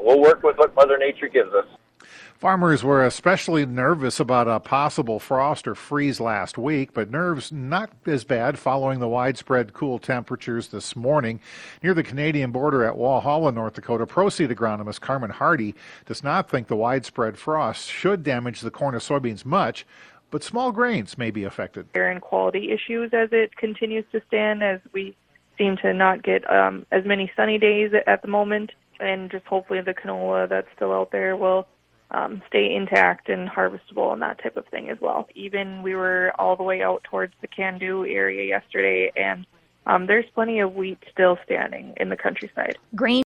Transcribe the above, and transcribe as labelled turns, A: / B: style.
A: we'll work with what Mother Nature gives us.
B: Farmers were especially nervous about a possible frost or freeze last week, but nerves not as bad following the widespread cool temperatures this morning. Near the Canadian border at Walhalla, North Dakota, Proseed agronomist Carmen Hardy does not think the widespread frost should damage the corn or soybeans much, but small grains may be affected.
C: Air and quality issues as it continues to stand, as we seem to not get as many sunny days at the moment, and just hopefully the canola that's still out there will stay intact and harvestable and that type of thing as well. Even we were all the way out towards the Can-Do area yesterday, and there's plenty of wheat still standing in the countryside.
D: Grain